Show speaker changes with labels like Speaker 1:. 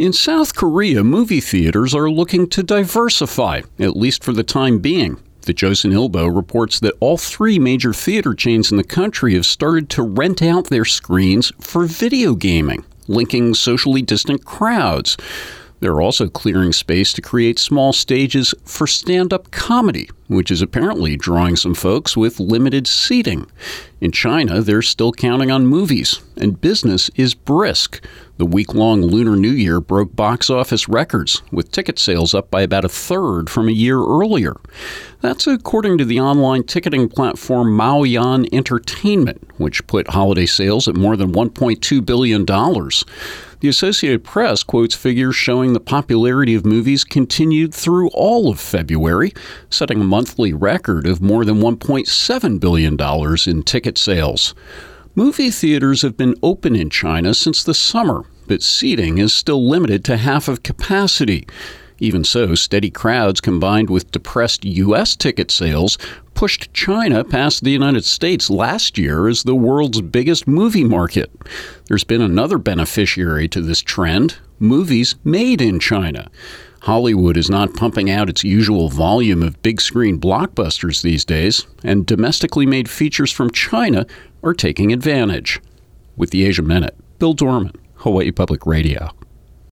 Speaker 1: In South Korea, movie theaters are looking to diversify, at least for the time being. The Joseon Ilbo reports that all three major theater chains in the country have started to rent out their screens for video gaming, linking socially distant crowds. They're also clearing space to create small stages for stand-up comedy, which is apparently drawing some folks with limited seating. In China, they're still counting on movies, and business is brisk. The week-long Lunar New Year broke box office records, with ticket sales up by about a third from a year earlier. That's according to the online ticketing platform Maoyan Entertainment, which put holiday sales at more than $1.2 billion. The Associated Press quotes figures showing the popularity of movies continued through all of February, setting a monthly record of more than $1.7 billion in ticket sales. Movie theaters have been open in China since the summer, but seating is still limited to half of capacity. Even so, steady crowds combined with depressed U.S. ticket sales pushed China past the United States last year as the world's biggest movie market. There's been another beneficiary to this trend: movies made in China. Hollywood is not pumping out its usual volume of big-screen blockbusters these days, and domestically made features from China are taking advantage. With the Asia Minute, Bill Dorman, Hawaii Public Radio.